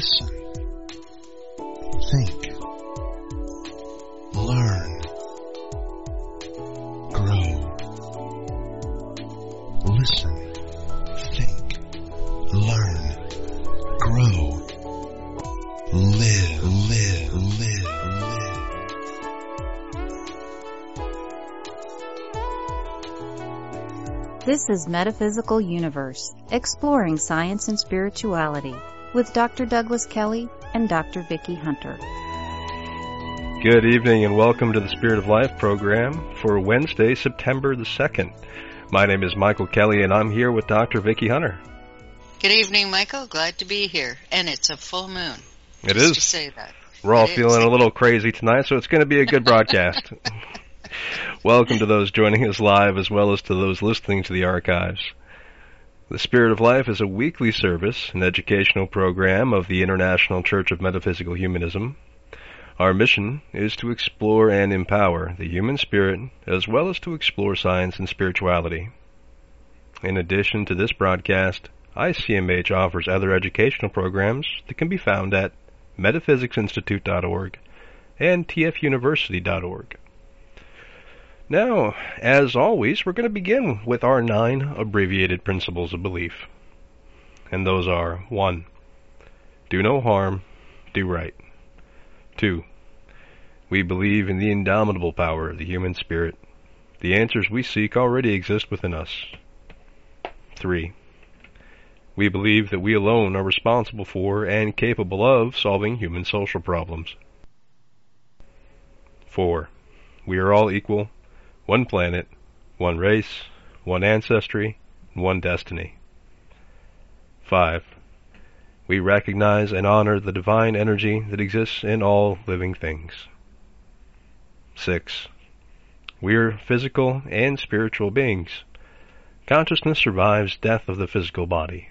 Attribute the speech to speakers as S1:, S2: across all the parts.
S1: Listen. Think. Learn. Grow. Listen. Think. Learn. Grow. Live.
S2: This is Metaphysical Universe, exploring science and spirituality, with Dr. Douglas Kelly and Dr. Vicki Hunter.
S3: Good evening and welcome to the Spirit of Life program for Wednesday, September the 2nd. My name is Michael Kelly and I'm here with Dr. Vicki Hunter.
S4: Good evening, Michael. Glad to be here. And it's a full moon.
S3: It
S4: Just
S3: is.
S4: to say that.
S3: We're all feeling a little crazy tonight, so it's going to be a good broadcast. Welcome to those joining us live as well as to those listening to the archives. The Spirit of Life is a weekly service, an educational program of the International Church of Metaphysical Humanism. Our mission is to explore and empower the human spirit as well as to explore science and spirituality. In addition to this broadcast, ICMH offers other educational programs that can be found at metaphysicsinstitute.org and tfuniversity.org. Now, as always, we're going to begin with our 9 abbreviated principles of belief. And those are: 1. Do no harm, do right. 2. We believe in the indomitable power of the human spirit. The answers we seek already exist within us. 3. We believe that we alone are responsible for and capable of solving human social problems. 4. We are all equal. One planet, one race, one ancestry, one destiny. 5. We recognize and honor the divine energy that exists in all living things. 6. We are physical and spiritual beings. Consciousness survives death of the physical body.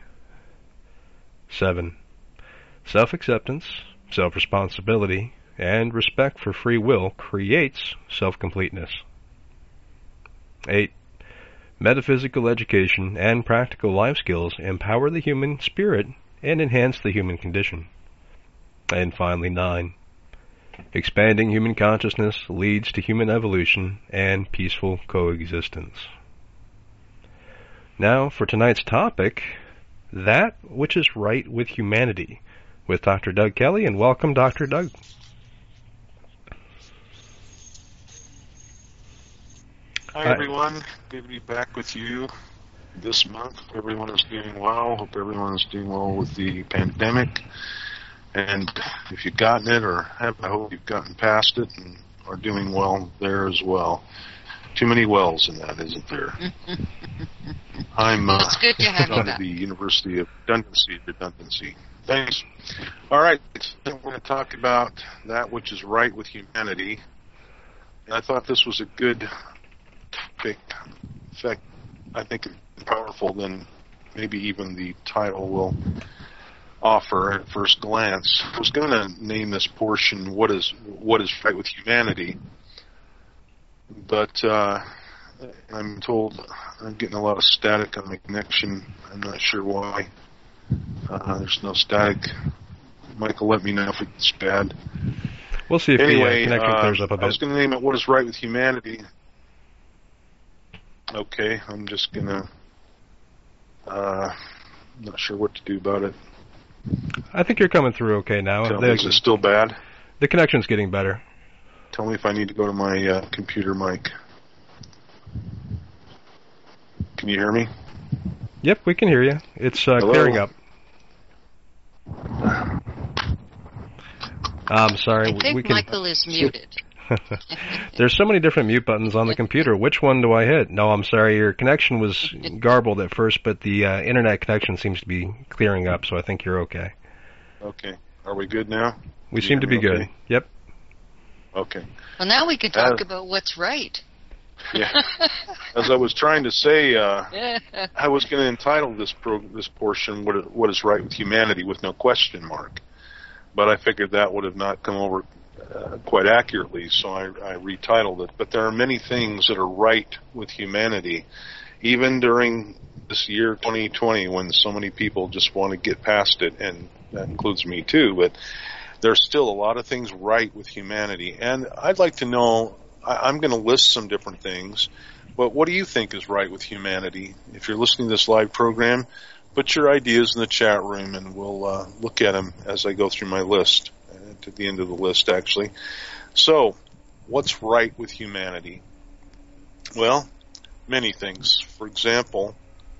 S3: 7. Self-acceptance, self-responsibility, and respect for free will creates self-completeness. 8. Metaphysical education and practical life skills empower the human spirit and enhance the human condition. And finally, 9. Expanding human consciousness leads to human evolution and peaceful coexistence. Now, for tonight's topic, that which is right with humanity, with Dr. Doug Kelly, and welcome, Dr. Doug.
S5: Hi, everyone. Good to be back with you this month. Hope everyone is doing well. Hope everyone is doing well with the pandemic. And if you've gotten it or haven't, I hope you've gotten past it and are doing well there as well. Too many wells in that, isn't there? I'm
S4: it's good to have
S5: out of the University of Redundancy. Thanks. All right. We're going to talk about that which is right with humanity. And I thought this was a good topic. In fact, I think it's powerful than maybe even the title will offer at first glance. I was going to name this portion "What is Right with Humanity," but I'm told I'm getting a lot of static on my connection. I'm not sure why. There's no static. Michael, let me know if it's bad.
S3: We'll see if the connection clears up a bit.
S5: I was going to name it "What is Right with Humanity." Okay, I'm just gonna. Not sure what to do about it.
S3: I think you're coming through okay now.
S5: Is it still bad?
S3: The connection's getting better.
S5: Tell me if I need to go to my computer mic. Can you hear me?
S3: Yep, we can hear you. It's clearing up. I'm sorry.
S4: I think Michael is muted.
S3: There's so many different mute buttons on the computer. Which one do I hit? No, I'm sorry. Your connection was garbled at first, but the internet connection seems to be clearing up, so I think you're okay.
S5: Okay. Are we good now?
S3: We seem to be good. Yep.
S5: Okay.
S4: Well, now we can talk about what's right.
S5: Yeah. As I was trying to say, I was going to entitle this portion "What is Right with Humanity" with no question mark, but I figured that would have not come over quite accurately, so I retitled it. But there are many things that are right with humanity, even during this year 2020 when so many people just want to get past it, and that includes me too, but there's still a lot of things right with humanity. And I'd like to know, I'm going to list some different things, but what do you think is right with humanity? If you're listening to this live program, put your ideas in the chat room, and we'll look at them as I go through my list, to the end of the list, actually. So, what's right with humanity? Well, many things. For example,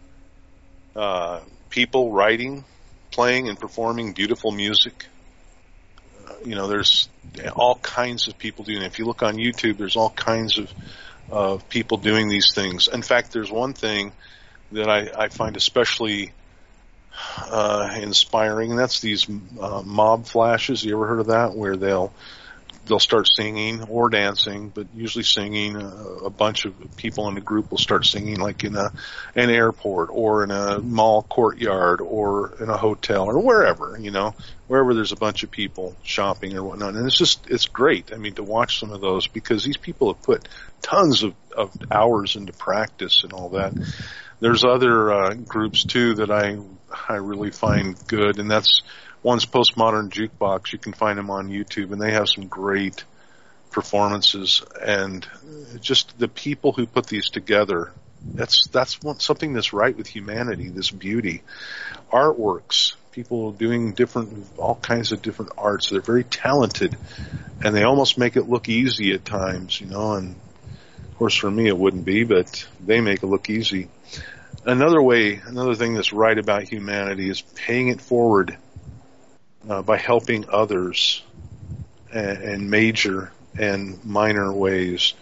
S5: people writing, playing, and performing beautiful music. There's all kinds of people doing it. If you look on YouTube, there's all kinds of people doing these things. In fact, there's one thing that I find especially inspiring, and that's these mob flashes. You ever heard of that? Where they'll start singing or dancing, but usually singing. A bunch of people in a group will start singing, like in an airport or in a mall courtyard or in a hotel or wherever, wherever there's a bunch of people shopping or whatnot. And it's great. I mean, to watch some of those, because these people have put tons of hours into practice and all that. There's other groups too that I really find good, and that's one's Postmodern Jukebox. You can find them on YouTube, and they have some great performances. And just the people who put these together, that's something that's right with humanity, this beauty. Artworks, people doing all kinds of different arts. They're very talented, and they almost make it look easy at times, and of course for me it wouldn't be, but they make it look easy. Another thing that's right about humanity is paying it forward by helping others in major and minor ways.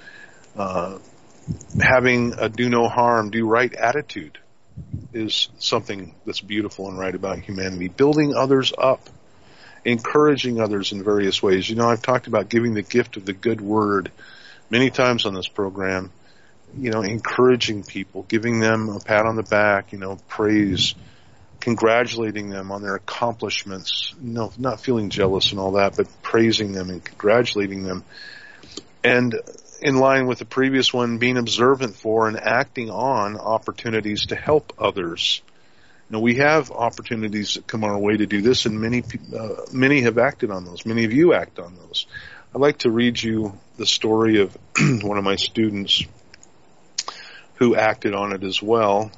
S5: Having a do no harm, do right attitude is something that's beautiful and right about humanity. Building others up, encouraging others in various ways. I've talked about giving the gift of the good word many times on this program. Encouraging people, giving them a pat on the back, praise, congratulating them on their accomplishments, not feeling jealous and all that, but praising them and congratulating them. And in line with the previous one, being observant for and acting on opportunities to help others. We have opportunities that come our way to do this, and many have acted on those. Many of you act on those. I'd like to read you the story of one of my students who acted on it as well.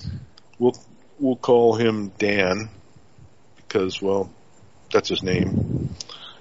S5: We'll call him Dan because, well, that's his name.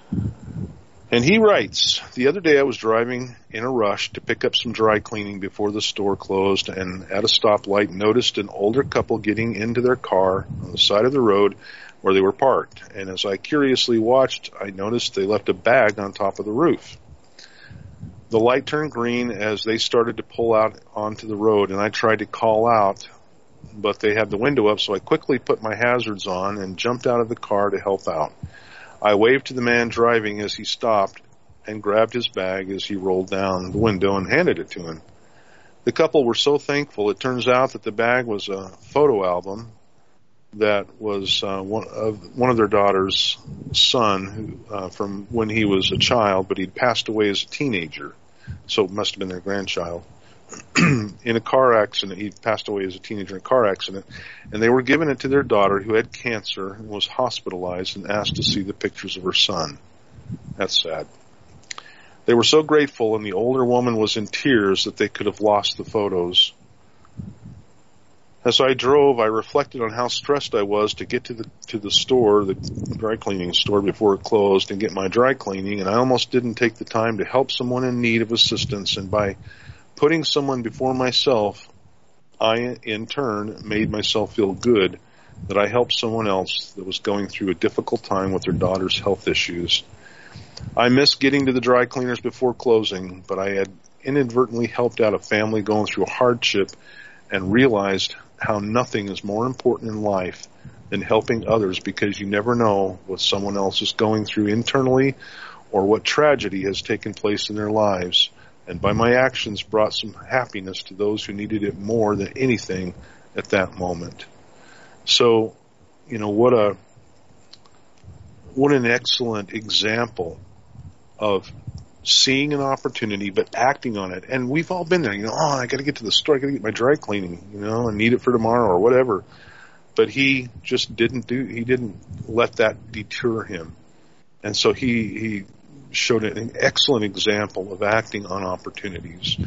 S5: And he writes, the other day I was driving in a rush to pick up some dry cleaning before the store closed, and at a stoplight noticed an older couple getting into their car on the side of the road where they were parked. And as I curiously watched, I noticed they left a bag on top of the roof. The light turned green as they started to pull out onto the road, and I tried to call out, but they had the window up, so I quickly put my hazards on and jumped out of the car to help out. I waved to the man driving as he stopped and grabbed his bag as he rolled down the window and handed it to him. The couple were so thankful. It turns out that the bag was a photo album that was one of their daughter's son from when he was a child, but he'd passed away as a teenager, so it must have been their grandchild. In a car accident, he passed away as a teenager in a car accident, and they were giving it to their daughter who had cancer and was hospitalized and asked to see the pictures of her son. That's sad. They were so grateful, and the older woman was in tears that they could have lost the photos. As I drove, I reflected on how stressed I was to get to the store, the dry cleaning store, before it closed and get my dry cleaning, and I almost didn't take the time to help someone in need of assistance, and by putting someone before myself, I, in turn, made myself feel good that I helped someone else that was going through a difficult time with their daughter's health issues. I missed getting to the dry cleaners before closing, but I had inadvertently helped out a family going through a hardship and realized how nothing is more important in life than helping others, because you never know what someone else is going through internally or what tragedy has taken place in their lives. And by my actions brought some happiness to those who needed it more than anything at that moment. So, what an excellent example of seeing an opportunity but acting on it. And we've all been there, I got to get to the store, I got to get my dry cleaning, and need it for tomorrow or whatever. But he just didn't let that deter him. And so he showed an excellent example of acting on opportunities.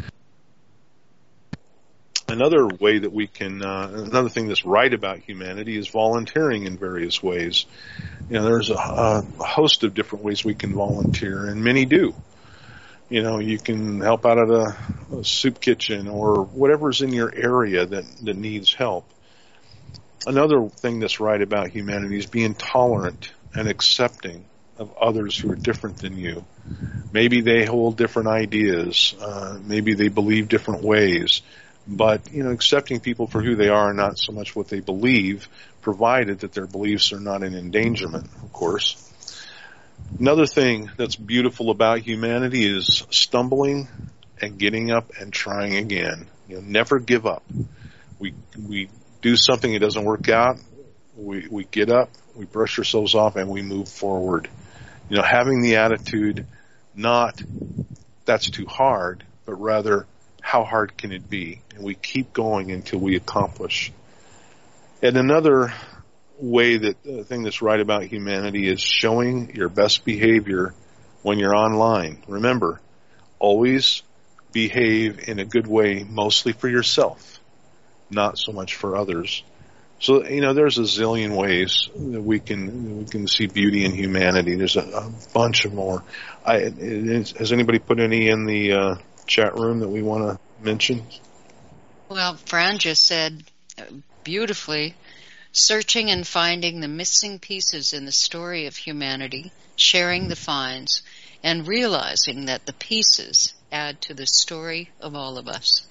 S5: Another way that we can, another thing that's right about humanity is volunteering in various ways. There's a host of different ways we can volunteer, and many do. You can help out at a soup kitchen or whatever's in your area that needs help. Another thing that's right about humanity is being tolerant and accepting of others who are different than you. Maybe they hold different ideas. Maybe they believe different ways. But, accepting people for who they are and not so much what they believe, provided that their beliefs are not in endangerment, of course. Another thing that's beautiful about humanity is stumbling and getting up and trying again. Never give up. We do something, it doesn't work out. We get up, we brush ourselves off, and we move forward. Having the attitude, not that's too hard, but rather, how hard can it be? And we keep going until we accomplish. And another way that the thing that's right about humanity is showing your best behavior when you're online. Remember, always behave in a good way, mostly for yourself, not so much for others. So, there's a zillion ways that we can see beauty in humanity. There's a bunch of more. Has anybody put any in the chat room that we want to mention?
S4: Well, Fran just said beautifully, searching and finding the missing pieces in the story of humanity, sharing the finds, and realizing that the pieces add to the story of all of us.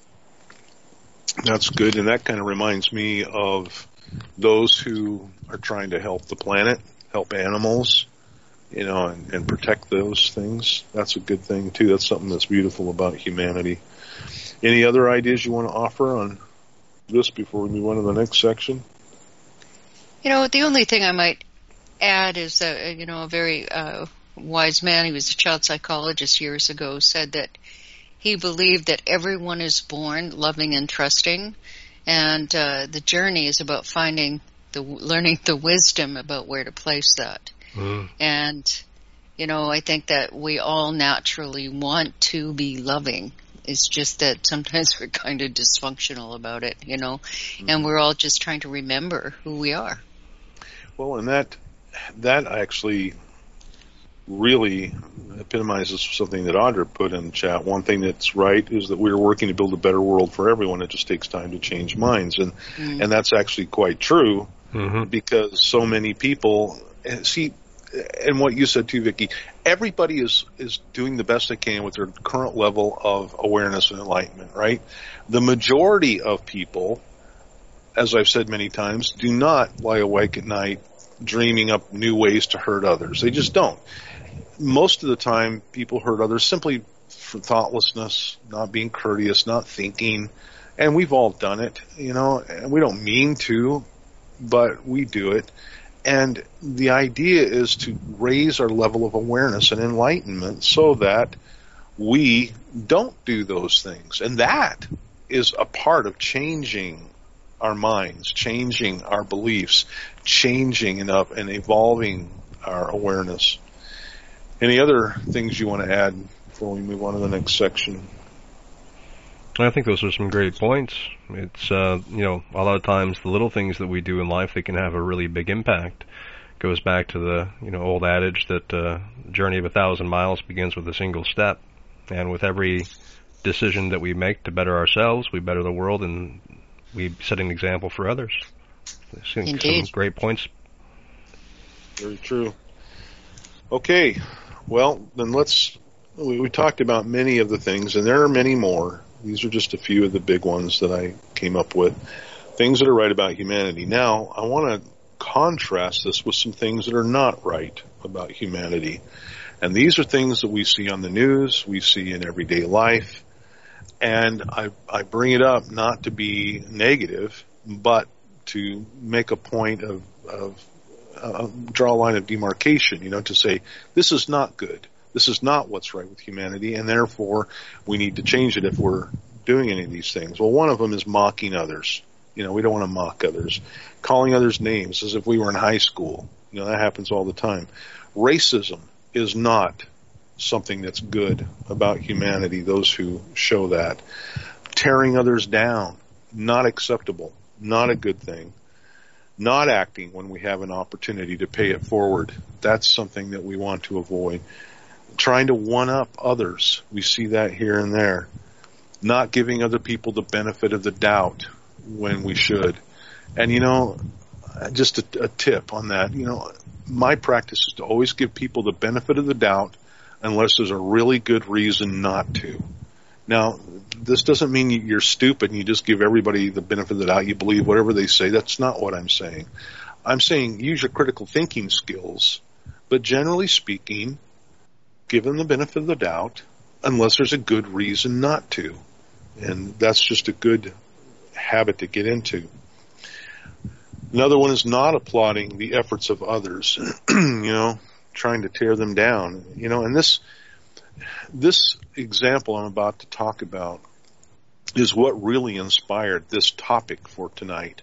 S5: That's good, and that kind of reminds me of those who are trying to help the planet, help animals, and protect those things. That's a good thing, too. That's something that's beautiful about humanity. Any other ideas you want to offer on this before we move on to the next section?
S4: The only thing I might add is that, a very wise man, he was a child psychologist years ago, said that he believed that everyone is born loving and trusting, and the journey is about learning the wisdom about where to place that. And, I think that we all naturally want to be loving. It's just that sometimes we're kind of dysfunctional about it, and we're all just trying to remember who we are.
S5: Well, and that actually really epitomizes something that Audra put in the chat. One thing that's right is that we're working to build a better world for everyone. It just takes time to change minds. And that's actually quite true, because so many people see, and what you said too, Vicki, everybody is doing the best they can with their current level of awareness and enlightenment, right? The majority of people, as I've said many times, do not lie awake at night dreaming up new ways to hurt others. They just don't. Most of the time, people hurt others simply for thoughtlessness, not being courteous, not thinking, and we've all done it, and we don't mean to, but we do it. And the idea is to raise our level of awareness and enlightenment so that we don't do those things. And that is a part of changing our minds, changing our beliefs, changing and evolving our awareness. Any other things you want to add before we move on to the next section?
S3: I think those are some great points. It's, a lot of times the little things that we do in life, they can have a really big impact. It goes back to the, old adage that the journey of 1,000 miles begins with a single step. And with every decision that we make to better ourselves, we better the world, and we set an example for others.
S4: Indeed.
S3: Some great points.
S5: Very true. Okay, well, then we talked about many of the things, and there are many more. These are just a few of the big ones that I came up with. Things that are right about humanity. Now, I want to contrast this with some things that are not right about humanity. And these are things that we see on the news, we see in everyday life. And I bring it up not to be negative, but to make a point of draw a line of demarcation, to say, this is not good. This is not what's right with humanity, and therefore we need to change it if we're doing any of these things. Well, one of them is mocking others. We don't want to mock others. Calling others names as if we were in high school. That happens all the time. Racism is not something that's good about humanity, those who show that. Tearing others down, not acceptable, not a good thing. Not acting when we have an opportunity to pay it forward, that's something that we want to avoid. Trying to one-up others, we see that here and there. Not giving other people the benefit of the doubt when we should. And, just a tip on that, my practice is to always give people the benefit of the doubt unless there's a really good reason not to. Now, this doesn't mean you're stupid and you just give everybody the benefit of the doubt. You believe whatever they say. That's not what I'm saying. I'm saying use your critical thinking skills, but generally speaking, give them the benefit of the doubt unless there's a good reason not to. And that's just a good habit to get into. Another one is not applauding the efforts of others, trying to tear them down. And this example I'm about to talk about is what really inspired this topic for tonight.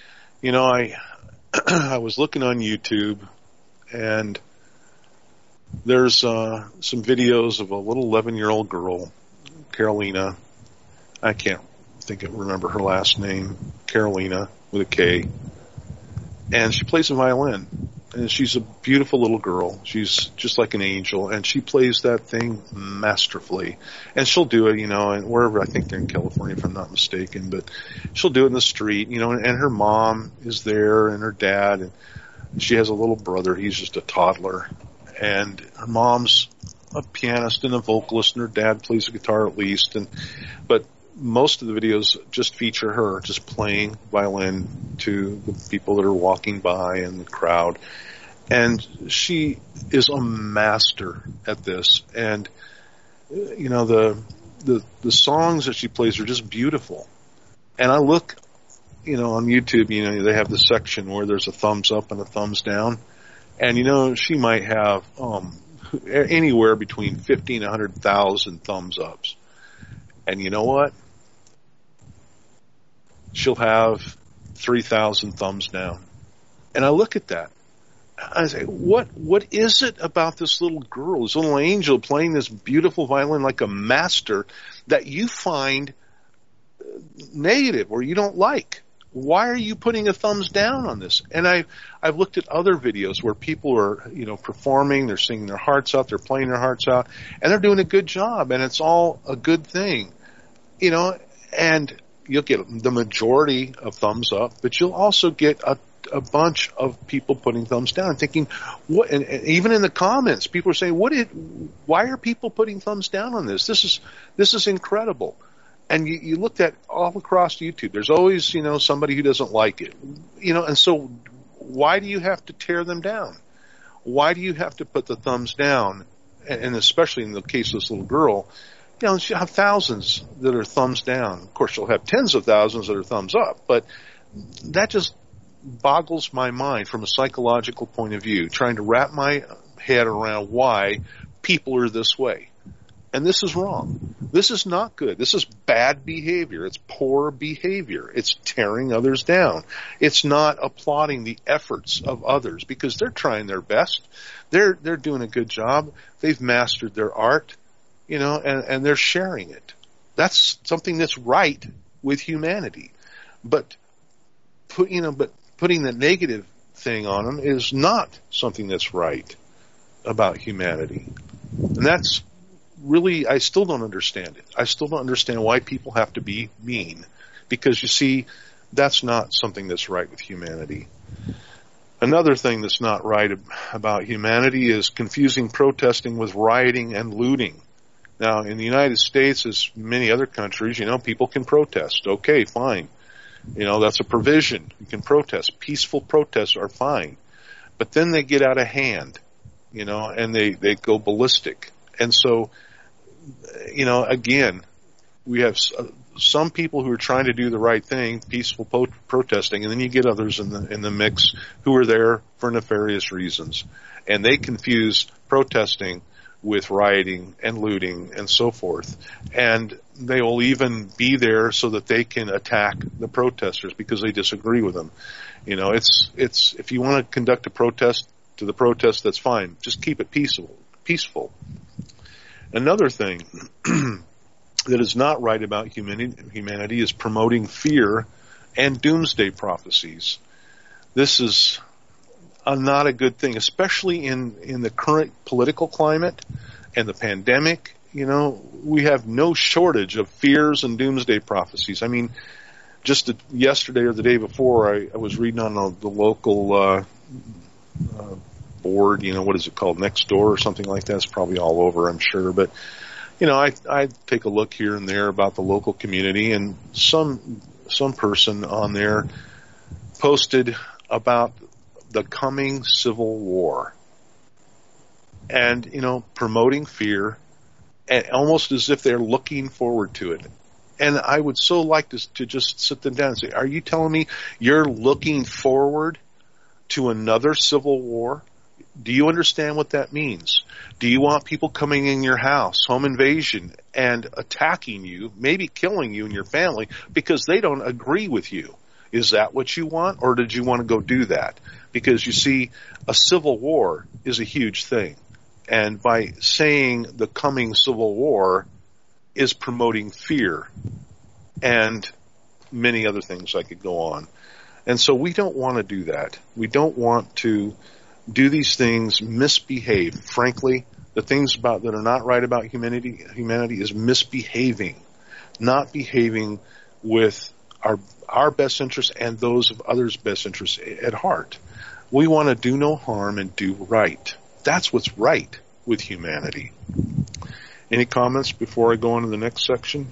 S5: I was looking on YouTube, and there's some videos of a little 11-year-old girl, Carolina. I can't remember her last name, Carolina with a K. And she plays a violin. And she's a beautiful little girl. She's just like an angel, and she plays that thing masterfully. And she'll do it, and wherever, I think they're in California if I'm not mistaken, but she'll do it in the street, and her mom is there and her dad, and she has a little brother. He's just a toddler. And her mom's a pianist and a vocalist, and her dad plays the guitar at least. But most of the videos just feature her just playing violin to the people that are walking by and the crowd. And she is a master at this. And, the songs that she plays are just beautiful. And I look, on YouTube, they have this section where there's a thumbs up and a thumbs down. And, she might have anywhere between 50 and 100,000 thumbs ups. And you know what? She'll have 3,000 thumbs down. And I look at that. I say, what is it about this little girl, this little angel playing this beautiful violin like a master that you find negative or you don't like? Why are you putting a thumbs down on this? And I've looked at other videos where people are, performing, they're singing their hearts out, they're playing their hearts out, and they're doing a good job, and it's all a good thing, and you'll get the majority of thumbs up, but you'll also get a bunch of people putting thumbs down and thinking, what? And even in the comments, people are saying, why are people putting thumbs down on this? This is incredible. And you looked at all across YouTube, there's always, somebody who doesn't like it, and so why do you have to tear them down? Why do you have to put the thumbs down? And especially in the case of this little girl, she'll have thousands that are thumbs down. Of course, she'll have tens of thousands that are thumbs up, but that just boggles my mind from a psychological point of view, trying to wrap my head around why people are this way. And this is wrong. This is not good. This is bad behavior. It's poor behavior. It's tearing others down. It's not applauding the efforts of others because they're trying their best. They're doing a good job. They've mastered their art, and they're sharing it. That's something that's right with humanity. But putting the negative thing on them is not something that's right about humanity. And that's really, I still don't understand it. I still don't understand why people have to be mean. Because, you see, that's not something that's right with humanity. Another thing that's not right about humanity is confusing protesting with rioting and looting. Now, in the United States, as many other countries, people can protest. Okay, fine. That's a provision. You can protest. Peaceful protests are fine. But then they get out of hand, and they go ballistic. And so, again, we have some people who are trying to do the right thing, peaceful protesting, and then you get others in the mix who are there for nefarious reasons. And they confuse protesting with rioting and looting and so forth. And they will even be there so that they can attack the protesters because they disagree with them. You know, it's if you want to conduct a protest to the protest, that's fine. Just keep it peaceful. Another thing that is not right about humanity is promoting fear and doomsday prophecies. This is not a good thing, especially in the current political climate and the pandemic. You know, we have no shortage of fears and doomsday prophecies. I mean, just yesterday or the day before, I was reading on the local board, you know, what is it called, Nextdoor or something like that. It's probably all over, I'm sure. But, you know, I take a look here and there about the local community, and some person on there posted about the coming Civil War, and, you know, promoting fear, and almost as if they're looking forward to it. And I would so like to just sit them down and say, are you telling me you're looking forward to another civil war? Do you understand what that means? Do you want people coming in your house, home invasion, and attacking you, maybe killing you and your family because they don't agree with you? Is that what you want, or did you want to go do that? Because you see, a civil war is a huge thing. And by saying the coming civil war is promoting fear and many other things I could go on. And so we don't want to do that. We don't want to do these things, misbehave. Frankly, the things that are not right about humanity is misbehaving, not behaving with our best interests and those of others' best interests at heart. We want to do no harm and do right. That's what's right with humanity. Any comments before I go on to the next section?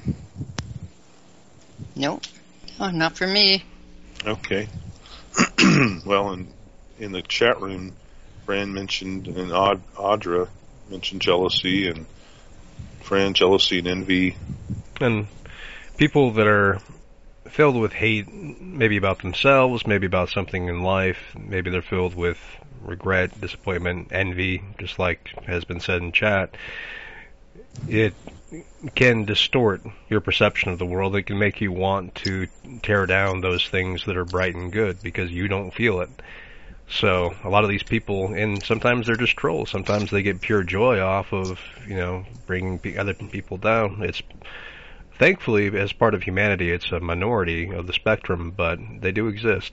S4: Nope. Oh, not for me.
S5: Okay. Well, in the chat room, Fran mentioned, and Audra mentioned jealousy, and Fran, jealousy and envy.
S3: And people that are filled with hate, maybe about themselves, maybe about something in life, maybe they're filled with regret, disappointment, envy, just like has been said in chat. It can distort your perception of the world. It can make you want to tear down those things that are bright and good because you don't feel it. So a lot of these people, and sometimes they're just trolls. Sometimes they get pure joy off of, you know, bringing other people down. It's thankfully, as part of humanity, it's a minority of the spectrum, but they do exist.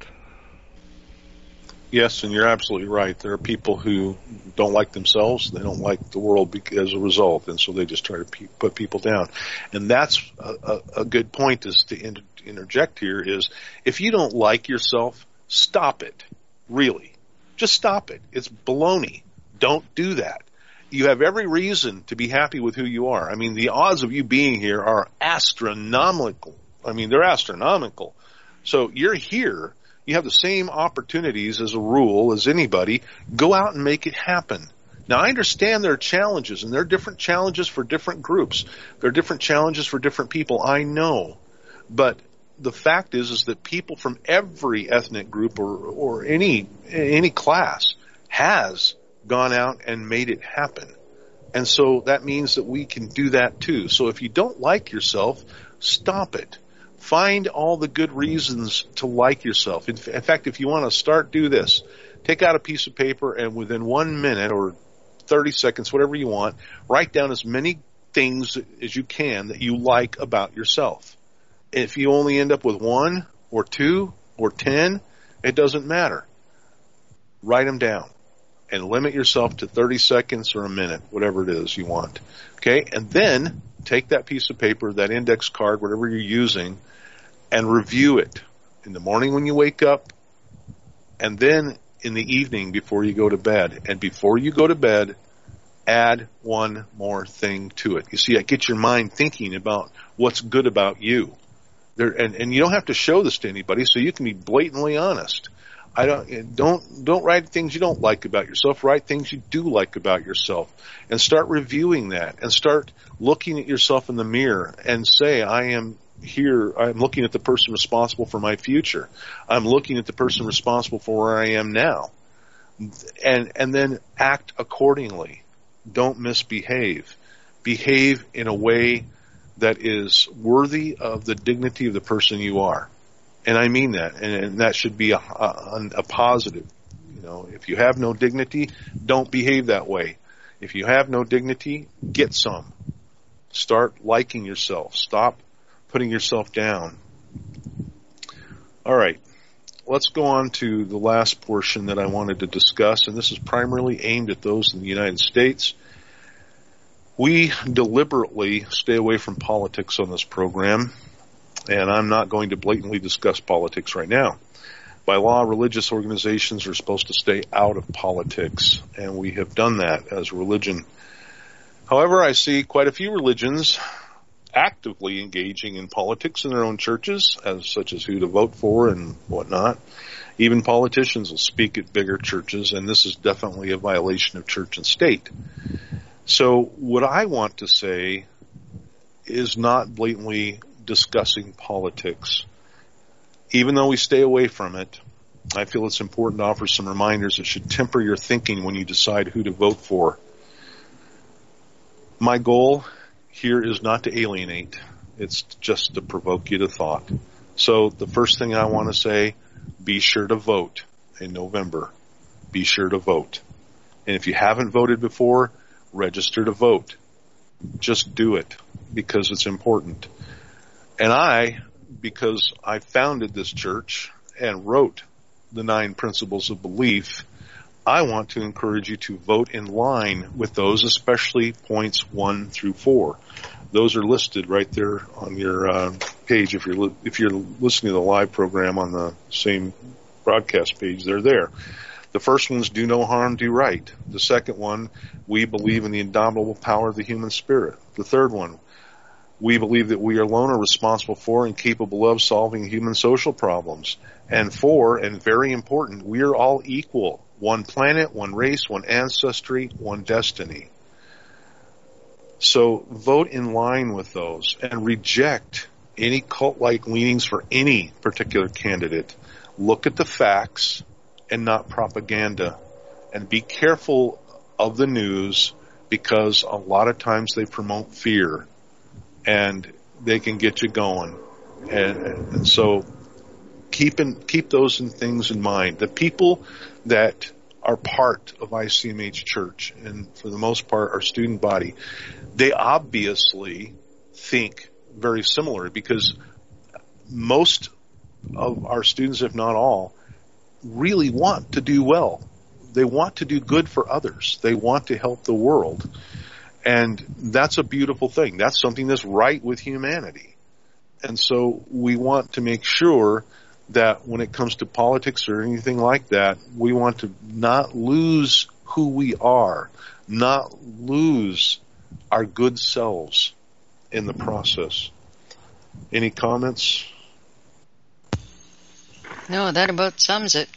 S5: Yes, and you're absolutely right. There are people who don't like themselves. They don't like the world as a result, and so they just try to put people down. And that's a good point is to interject here is if you don't like yourself, stop it. Really. Just stop it. It's baloney. Don't do that. You have every reason to be happy with who you are. I mean, the odds of you being here are astronomical. I mean, they're astronomical. So you're here. You have the same opportunities as a rule as anybody. Go out and make it happen. Now, I understand there are challenges, and there are different challenges for different groups. There are different challenges for different people. I know. But the fact is that people from every ethnic group or any class has gone out and made it happen. And so that means that we can do that too. So if you don't like yourself, stop it. Find all the good reasons to like yourself. In fact, if you want to start, do this. Take out a piece of paper and within 1 minute or 30 seconds, whatever you want, write down as many things as you can that you like about yourself. If you only end up with 1 or 2 or 10, it doesn't matter. Write them down and limit yourself to 30 seconds or a minute, whatever it is you want. Okay? And then take that piece of paper, that index card, whatever you're using, and review it in the morning when you wake up, and then in the evening before you go to bed. And before you go to bed, add one more thing to it. You see, I get your mind thinking about what's good about you. And you don't have to show this to anybody, so you can be blatantly honest. Don't write things you don't like about yourself. Write things you do like about yourself, and start reviewing that, and start looking at yourself in the mirror and say, I am here. I'm looking at the person responsible for my future. I'm looking at the person responsible for where I am now, and then act accordingly. don't misbehave. Behave in a way that is worthy of the dignity of the person you are. And I mean that. And that should be a positive. You know, if you have no dignity, don't behave that way. If you have no dignity, get some. Start liking yourself. Stop putting yourself down. All right. Let's go on to the last portion that I wanted to discuss, and this is primarily aimed at those in the United States. We deliberately stay away from politics on this program, and I'm not going to blatantly discuss politics right now. By law, religious organizations are supposed to stay out of politics, and we have done that as a religion. However, I see quite a few religions actively engaging in politics in their own churches, such as who to vote for and whatnot. Even politicians will speak at bigger churches, and this is definitely a violation of church and state. So what I want to say is not blatantly discussing politics. Even though we stay away from it, I feel it's important to offer some reminders that should temper your thinking when you decide who to vote for. My goal here is not to alienate. It's just to provoke you to thought. So the first thing I want to say, be sure to vote in November. Be sure to vote. And if you haven't voted before, register to vote. Just do it because it's important. And because I founded this church and wrote the 9 principles of belief, I want to encourage you to vote in line with those, especially points 1 through 4. Those are listed right there on your page. If you're listening to the live program on the same broadcast page, they're there. The first one's do no harm, do right. The second one, we believe in the indomitable power of the human spirit. The third one, we believe that we alone are responsible for and capable of solving human social problems. And 4, and very important, we are all equal. One planet, one race, one ancestry, one destiny. So vote in line with those and reject any cult-like leanings for any particular candidate. Look at the facts and not propaganda. And be careful of the news because a lot of times they promote fear and they can get you going. And so keep those things in mind. The people that are part of ICMH Church, and for the most part our student body, they obviously think very similar because most of our students, if not all, really want to do well. They want to do good for others. They want to help the world. And that's a beautiful thing. That's something that's right with humanity. And so we want to make sure that when it comes to politics or anything like that, we want to not lose who we are, not lose our good selves in the process. Any comments?
S4: No, that about sums it.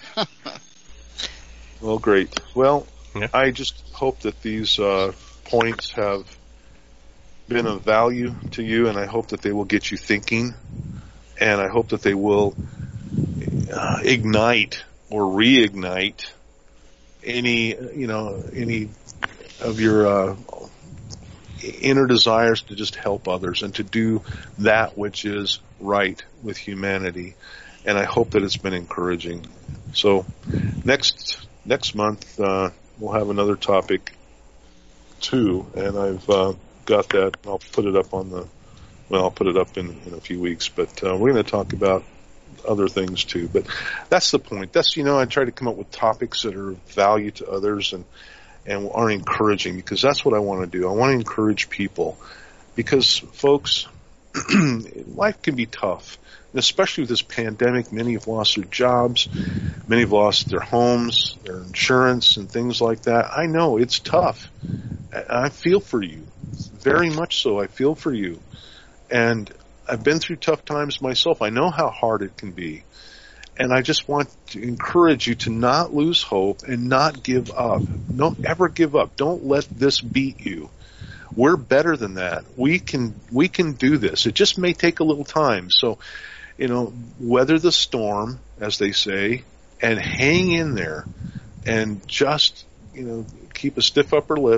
S5: Well, great. Well,
S3: Yeah.
S5: I just hope that these points have been of value to you, and I hope that they will get you thinking, and I hope that they will ignite or reignite any of your inner desires to just help others and to do that which is right with humanity. And I hope that it's been encouraging. So next month we'll have another topic too, and I've got that. I'll put it up I'll put it up in a few weeks. But we're going to talk about other things too. But that's the point. That's I try to come up with topics that are of value to others and are encouraging, because that's what I want to do. I want to encourage people because, folks, life can be tough. And especially with this pandemic, many have lost their jobs, many have lost their homes, their insurance, and things like that. I know it's tough. I feel for you, very much so. I feel for you. And I've been through tough times myself. I know how hard it can be. And I just want to encourage you to not lose hope and not give up. Don't ever give up. Don't let this beat you. We're better than that. We can do this. It just may take a little time. So, weather the storm, as they say, and hang in there and just, keep a stiff upper lip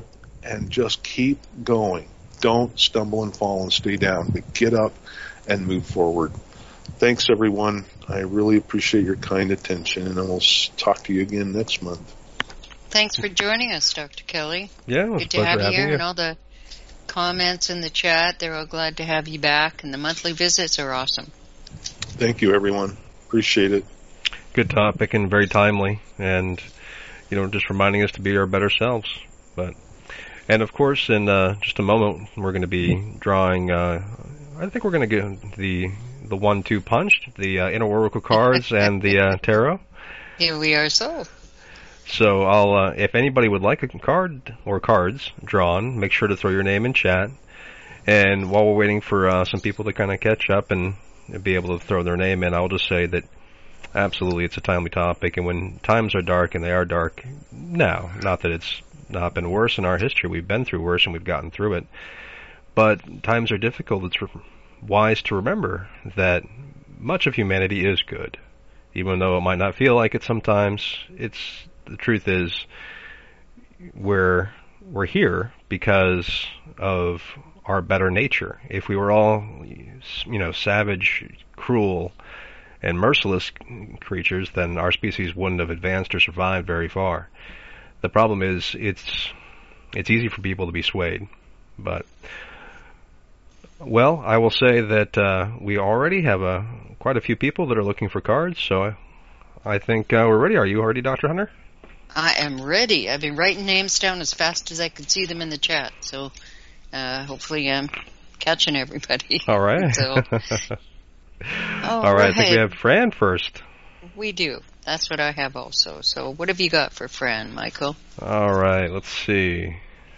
S5: and just keep going. Don't stumble and fall and stay down, but get up and move forward. Thanks, everyone. I really appreciate your kind attention, and I will talk to you again next month.
S4: Thanks for joining us, Dr. Kelly.
S3: Yeah, it was
S4: good
S3: a
S4: to have
S3: pleasure
S4: you here,
S3: having you.
S4: and all the comments in the chat. They're all glad to have you back, and the monthly visits are awesome.
S5: Thank you, everyone. Appreciate it.
S3: Good topic and very timely, and just reminding us to be our better selves. And of course, in just a moment, we're going to be drawing. I think we're going to get the 1-2 punch, the inner oracle cards, and the tarot.
S4: Here we are.
S3: So I'll, if anybody would like a card or cards drawn, make sure to throw your name in chat. And while we're waiting for some people to kind of catch up and be able to throw their name in, I'll just say that absolutely it's a timely topic. And when times are dark, and they are dark now, not that it's not been worse in our history, we've been through worse and we've gotten through it. But times are difficult. It's wise to remember that much of humanity is good. Even though it might not feel like it sometimes, the truth is we're here because of our better nature. If we were all, savage, cruel, and merciless creatures, then our species wouldn't have advanced or survived very far. The problem is it's easy for people to be swayed. But, well, I will say that we already have quite a few people that are looking for cards, so I think we're ready. Are you ready, Dr. Hunter?
S4: I am ready. I've been writing names down as fast as I could see them in the chat, so hopefully I'm catching everybody.
S3: All right.
S4: So,
S3: all right, I think we have Fran first.
S4: We do. That's what I have also. So what have you got for Fran, Michael?
S3: All right, let's see.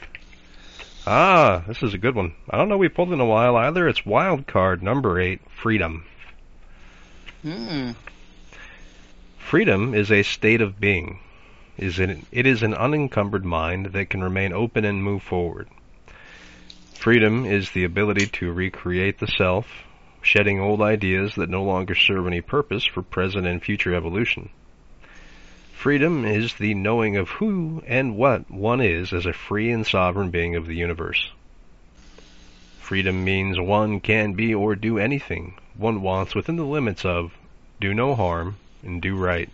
S3: This is a good one. I don't know we pulled it in a while either. It's wild card number 8, Freedom. Freedom is a state of being. It is an unencumbered mind that can remain open and move forward. Freedom is the ability to recreate the self, shedding old ideas that no longer serve any purpose for present and future evolution. Freedom is the knowing of who and what one is as a free and sovereign being of the universe. Freedom means one can be or do anything one wants within the limits of do no harm and do right.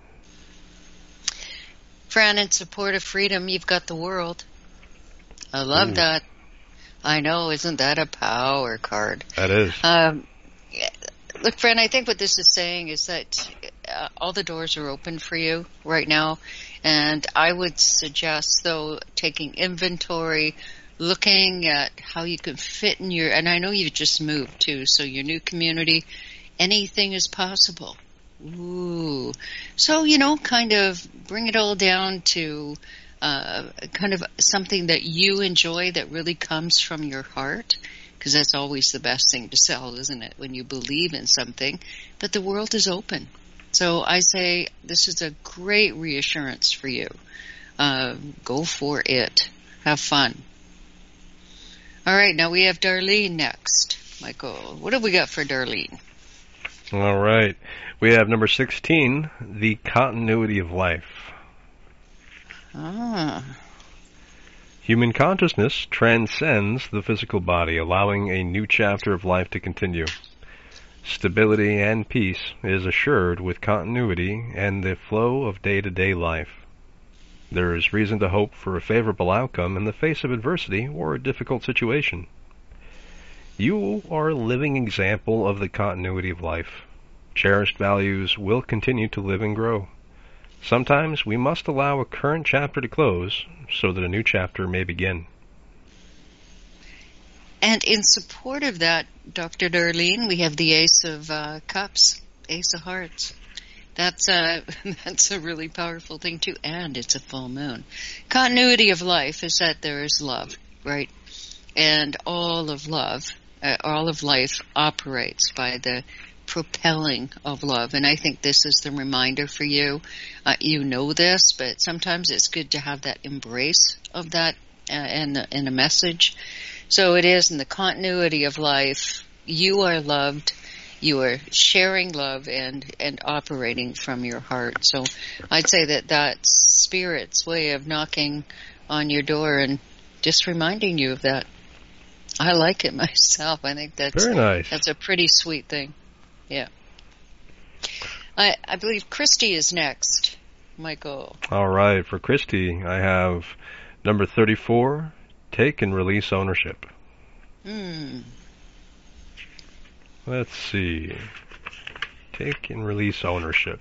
S4: Fran, in support of freedom, you've got the world. I love that. I know, isn't that a power card?
S3: That is.
S4: Look, Fran, I think what this is saying is that all the doors are open for you right now, and I would suggest, though, taking inventory, looking at how you can fit in your, and I know you've just moved too, so your new community, anything is possible. Ooh. So, kind of bring it all down to kind of something that you enjoy that really comes from your heart, because that's always the best thing to sell, isn't it, when you believe in something. But the world is open. So I say this is a great reassurance for you. Go for it. Have fun. All right, now we have Darlene next. Michael, what have we got for Darlene?
S3: All right. We have number 16, the continuity of life. Human consciousness transcends the physical body, allowing a new chapter of life to continue. Stability and peace is assured with continuity and the flow of day-to-day life. There is reason to hope for a favorable outcome in the face of adversity or a difficult situation. You are a living example of the continuity of life. Cherished values will continue to live and grow. Sometimes we must allow a current chapter to close so that a new chapter may begin.
S4: And in support of that, Dr. Darlene, we have the Ace of Cups, Ace of Hearts. That's a really powerful thing too, and it's a full moon. Continuity of life is that there is love, right? And all of life operates by the propelling of love, and I think this is the reminder for you. You know this, but sometimes it's good to have that embrace of that in a message. So it is in the continuity of life. You are loved. You are sharing love and operating from your heart. So I'd say that that's Spirit's way of knocking on your door and just reminding you of that. I like it myself. I think that's
S3: very nice.
S4: That's a pretty sweet thing. Yeah. I believe Christy is next, Michael.
S3: All right. For Christy, I have number 34, take and release ownership. Let's see. Take and release ownership.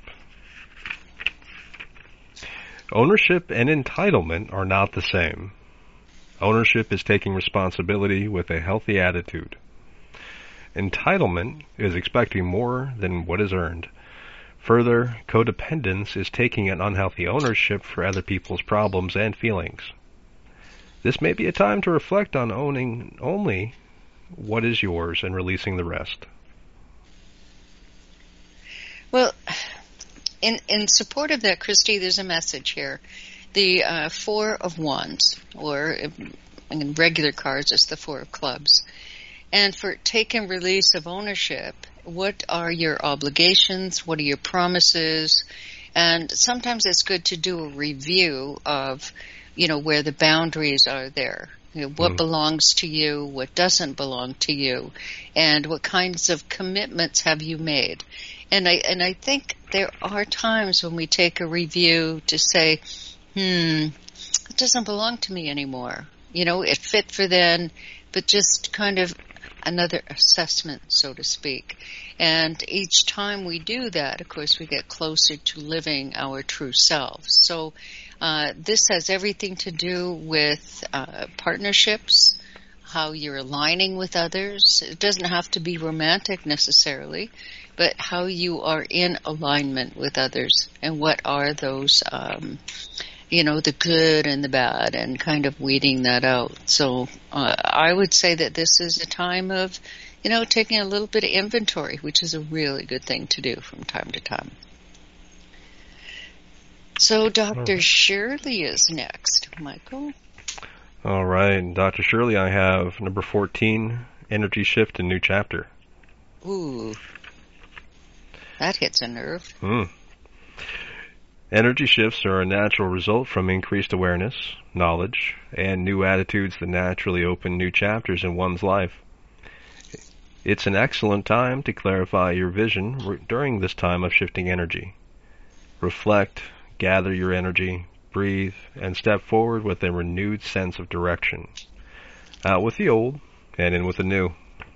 S3: Ownership and entitlement are not the same. Ownership is taking responsibility with a healthy attitude. Entitlement is expecting more than what is earned. Further, codependence is taking an unhealthy ownership for other people's problems and feelings. This may be a time to reflect on owning only what is yours and releasing the rest.
S4: Well, in support of that, Christy, there's a message here. The Four of Wands, or in regular cards, it's the Four of Clubs. And for take and release of ownership, what are your obligations? What are your promises? And sometimes it's good to do a review of, where the boundaries are there. What belongs to you, what doesn't belong to you, and what kinds of commitments have you made. And I think there are times when we take a review to say, it doesn't belong to me anymore. It fit for then, but just kind of another assessment, so to speak. And each time we do that, of course, we get closer to living our true selves. So this has everything to do with partnerships, how you're aligning with others. It doesn't have to be romantic necessarily, but how you are in alignment with others and what are those, the good and the bad, and kind of weeding that out. So I would say that this is a time of, taking a little bit of inventory, which is a really good thing to do from time to time. So Dr. Shirley is next, Michael.
S3: All right, Dr. Shirley, I have number 14, energy shift and new chapter.
S4: Ooh, that hits a nerve.
S3: Energy shifts are a natural result from increased awareness, knowledge, and new attitudes that naturally open new chapters in one's life. It's an excellent time to clarify your vision during this time of shifting energy. Reflect, gather your energy, breathe, and step forward with a renewed sense of direction. Out with the old and in with the new.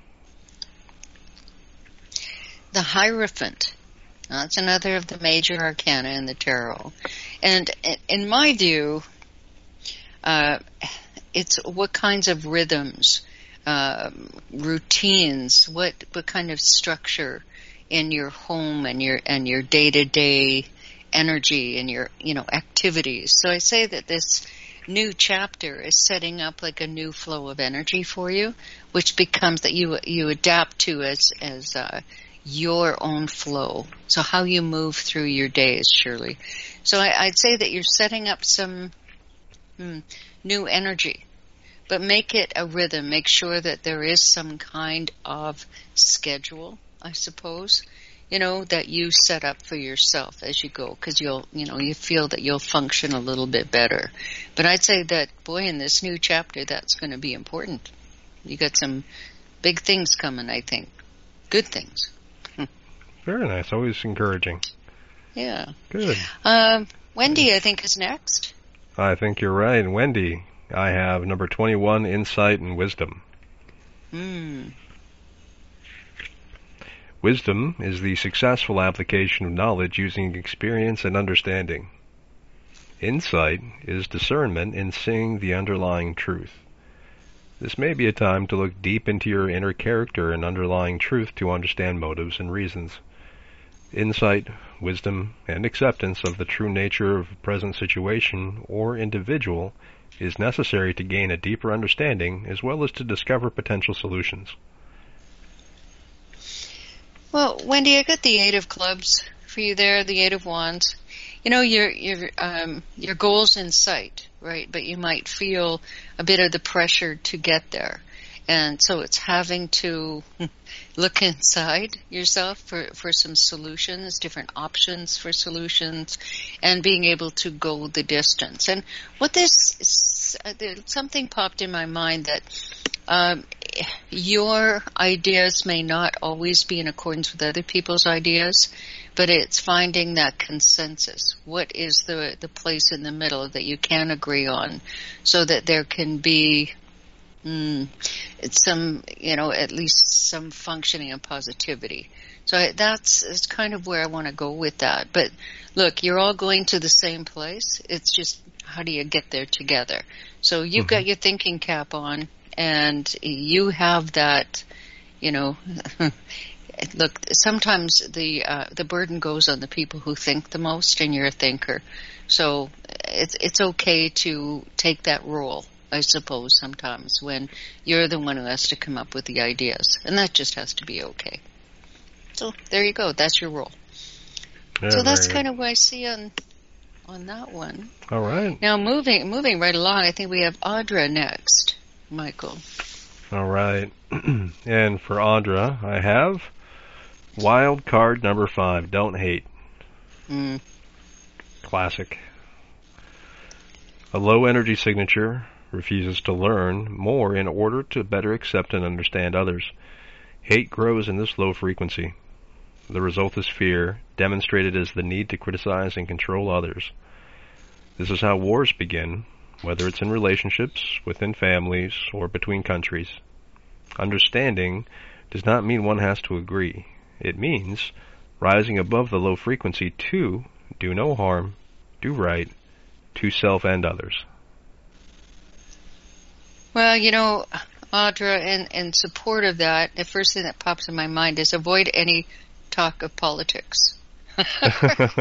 S4: The Hierophant. That's another of the major arcana in the tarot. And in my view, it's what kinds of rhythms, routines, what kind of structure in your home and your day-to-day energy and your activities. So I say that this new chapter is setting up like a new flow of energy for you, which becomes that you adapt to as your own flow. So how you move through your days, Shirley. So I'd say that you're setting up some new energy, but make it a rhythm. Make sure that there is some kind of schedule, I suppose, that you set up for yourself as you go, because you feel that you'll function a little bit better. But I'd say that, boy, in this new chapter, that's going to be important. You got some big things coming, I think. Good things.
S3: Very nice. Always encouraging.
S4: Yeah.
S3: Good.
S4: Wendy, I think, is next.
S3: I think you're right. Wendy, I have number 21, insight and wisdom. Wisdom is the successful application of knowledge using experience and understanding. Insight is discernment in seeing the underlying truth. This may be a time to look deep into your inner character and underlying truth to understand motives and reasons. Insight, wisdom, and acceptance of the true nature of a present situation or individual is necessary to gain a deeper understanding as well as to discover potential solutions.
S4: Well, Wendy, I got the Eight of Clubs for you there, the Eight of Wands. Your goal's in sight, right? But you might feel a bit of the pressure to get there. And so it's having to look inside yourself for some solutions, different options for solutions, and being able to go the distance. And what something popped in my mind that your ideas may not always be in accordance with other people's ideas, but it's finding that consensus. What is the place in the middle that you can agree on, so that there can be some, at least some functioning and positivity. So that's kind of where I want to go with that. But look, you're all going to the same place. It's just, how do you get there together? So you've got your thinking cap on, and you have that, look, sometimes the burden goes on the people who think the most, and you're a thinker. So it's okay to take that role, I suppose, sometimes when you're the one who has to come up with the ideas. And that just has to be okay. So there you go. That's your role. Yeah, so that's kind of what I see on that one.
S3: All right.
S4: Now moving right along, I think we have Audra next, Michael.
S3: All right. And for Audra, I have wild card number 5, don't hate. Classic. A low energy signature refuses to learn more in order to better accept and understand others. Hate grows in this low frequency. The result is fear, demonstrated as the need to criticize and control others. This is how wars begin, whether it's in relationships, within families, or between countries. Understanding does not mean one has to agree. It means rising above the low frequency to do no harm, do right, to self and others.
S4: Well, Audra, in support of that, the first thing that pops in my mind is avoid any talk of politics. That's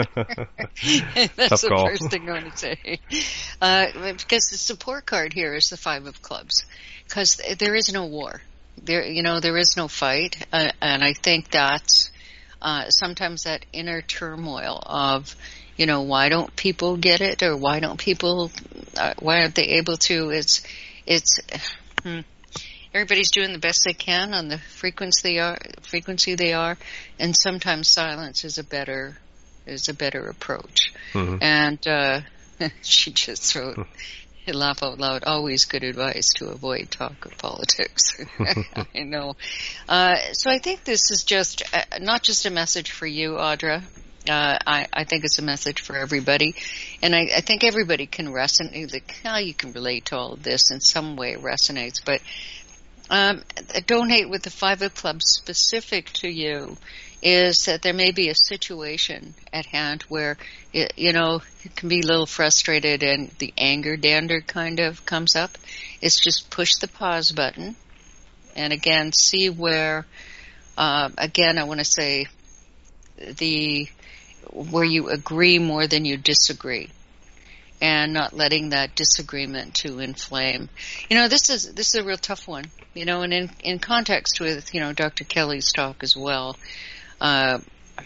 S4: the first thing I'm going to say. Because the support card here is the 5 of clubs. Because there is no war. There is no fight. And I think that's sometimes that inner turmoil of, why don't people get it? Or why aren't they able to? It's everybody's doing the best they can on the frequency they are, and sometimes silence is a better approach. Mm-hmm. And she just wrote, laugh out loud, always good advice to avoid talk of politics. I know. So I think this is just not just a message for you, Audra. I think it's a message for everybody, and I think everybody can resonate. You can relate to all of this in some way. It resonates, but don't hate with the 5 of clubs specific to you is that there may be a situation at hand where it can be a little frustrated and the anger dander kind of comes up. It's just push the pause button, and again see where. Again, I want to say where you agree more than you disagree, and not letting that disagreement to inflame. This is a real tough one, and in context with, Dr. Kelly's talk as well. I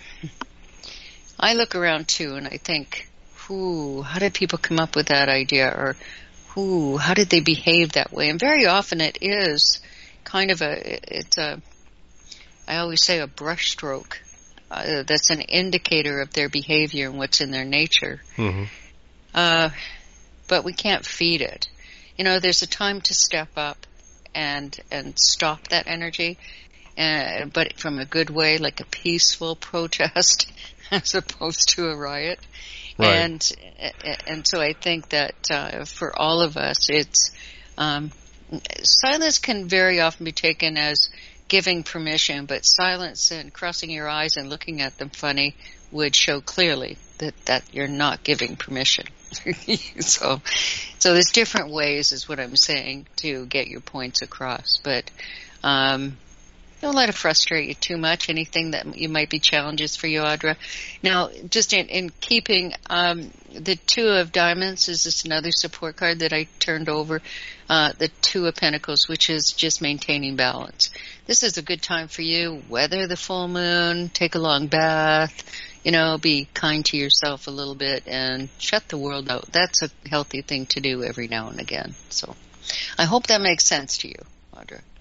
S4: look around too and I think, how did people come up with that idea? Or, how did they behave that way? And very often it is kind of I always say a brushstroke. That's an indicator of their behavior and what's in their nature. Mm-hmm. But we can't feed it. There's a time to step up and stop that energy, but from a good way, like a peaceful protest, as opposed to a riot. Right. And so I think that for all of us, it's silence can very often be taken as giving permission, but silence and crossing your eyes and looking at them funny would show clearly that you're not giving permission. So there's different ways, is what I'm saying, to get your points across. But don't let it frustrate you too much. Anything that you might be challenges for you, Audra. Now, just in keeping the 2 of diamonds is just another support card that I turned over. The 2 of pentacles, which is just maintaining balance. This is a good time for you. Weather the full moon, take a long bath, be kind to yourself a little bit and shut the world out. That's a healthy thing to do every now and again. So I hope that makes sense to you, Audra.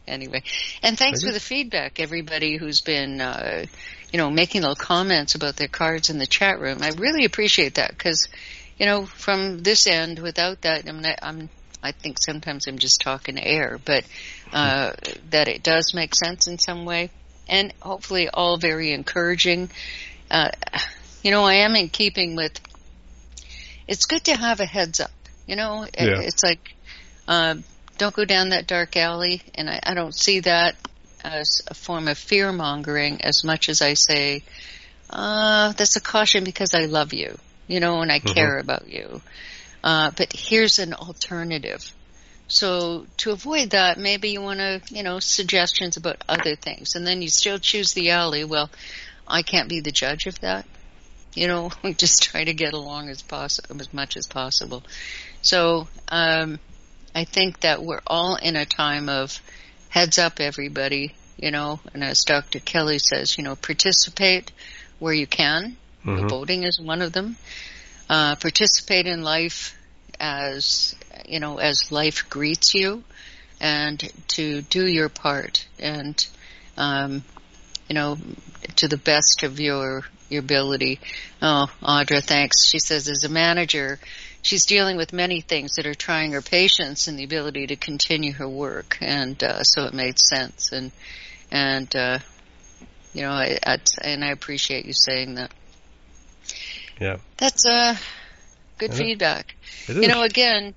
S4: anyway, and thanks for the feedback, everybody who's been, making little comments about their cards in the chat room. I really appreciate that because, from this end, without that, I think sometimes I'm just talking air, but that it does make sense in some way, and hopefully all very encouraging. I am in keeping with. It's good to have a heads up. It's like. Don't go down that dark alley, and I don't see that as a form of fear-mongering as much as I say, that's a caution because I love you, and I care about you. But here's an alternative. So to avoid that, maybe you want to, suggestions about other things, and then you still choose the alley. Well, I can't be the judge of that. Just try to get along as much as possible. So, I think that we're all in a time of heads up, everybody, and as Dr. Kelly says, participate where you can. Voting is one of them. Participate in life as life greets you, and to do your part, and, to the best of your ability. Oh, Audra, thanks. She says, as a manager, she's dealing with many things that are trying her patience and the ability to continue her work, and so it made sense. And I appreciate you saying that.
S3: Yeah,
S4: that's good feedback.
S3: It is.
S4: Again,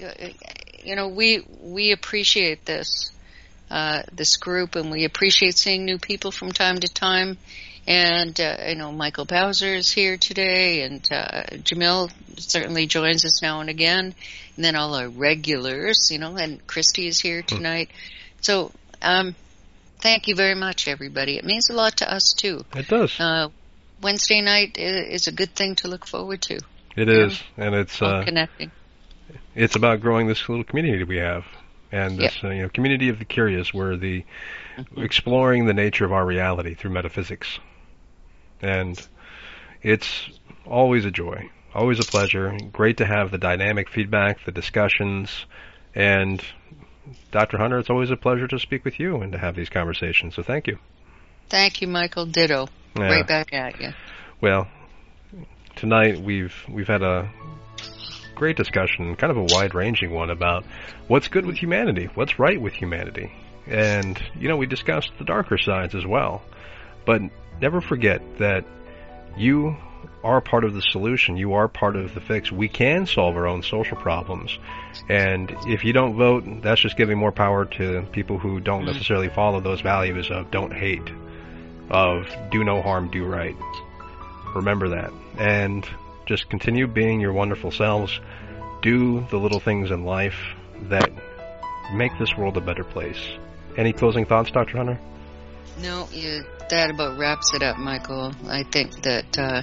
S4: we appreciate this group, and we appreciate seeing new people from time to time. And, Michael Bowser is here today, and Jamil certainly joins us now and again. And then all our regulars, and Christy is here tonight. So, thank you very much, everybody. It means a lot to us, too.
S3: It does.
S4: Wednesday night is a good thing to look forward to.
S3: It is, and it's
S4: connecting.
S3: It's about growing this little community we have, and this community of the curious, where the exploring the nature of our reality through metaphysics. And it's always a joy, always a pleasure. Great to have the dynamic feedback, the discussions, and Dr. Hunter, it's always a pleasure to speak with you and to have these conversations. So thank you.
S4: Thank you, Michael. Ditto. Yeah. Right back at you.
S3: Well, tonight we've had a great discussion, kind of a wide-ranging one, about what's good with humanity, what's right with humanity. And, we discussed the darker sides as well. But never forget that you are part of the solution. You are part of the fix. We can solve our own social problems. And if you don't vote, that's just giving more power to people who don't necessarily follow those values of don't hate, of do no harm, do right. Remember that. And just continue being your wonderful selves. Do the little things in life that make this world a better place. Any closing thoughts, Dr. Hunter?
S4: No, that about wraps it up, Michael. I think that,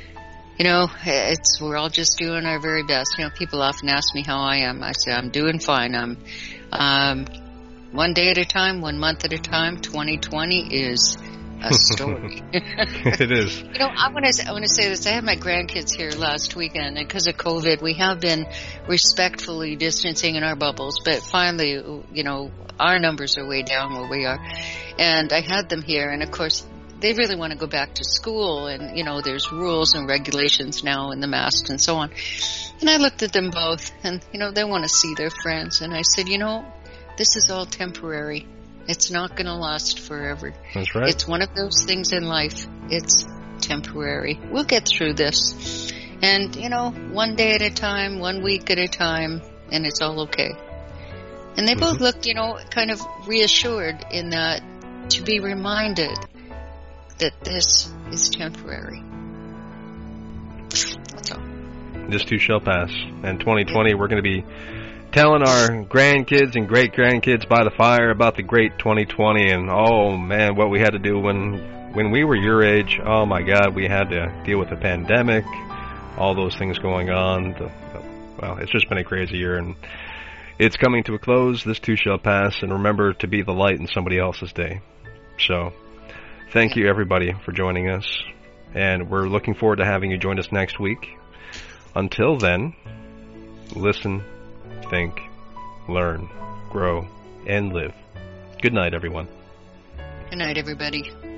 S4: we're all just doing our very best. People often ask me how I am. I say, I'm doing fine. I'm, one day at a time, 1 month at a time. 2020 is a story.
S3: It is.
S4: I want to say this. I had my grandkids here last weekend, and because of COVID, we have been respectfully distancing in our bubbles, but finally, our numbers are way down where we are. And I had them here, and of course, they really want to go back to school, and, there's rules and regulations now, and the masks and so on. And I looked at them both, and, they want to see their friends. And I said, this is all temporary. It's not going to last forever.
S3: That's right.
S4: It's one of those things in life. It's temporary. We'll get through this. And, one day at a time, 1 week at a time, and it's all okay. And they both looked, kind of reassured in that, to be reminded that this is temporary. That's all.
S3: This too shall pass. And 2020, we're going to be telling our grandkids and great-grandkids by the fire about the great 2020, and oh man, what we had to do when we were your age. Oh my God, we had to deal with the pandemic, all those things going on. Well, it's just been a crazy year, and it's coming to a close. This too shall pass, and remember to be the light in somebody else's day. So, thank you everybody for joining us, and we're looking forward to having you join us next week. Until then, listen, think, learn, grow, and live. Good night, everyone.
S4: Good night, everybody.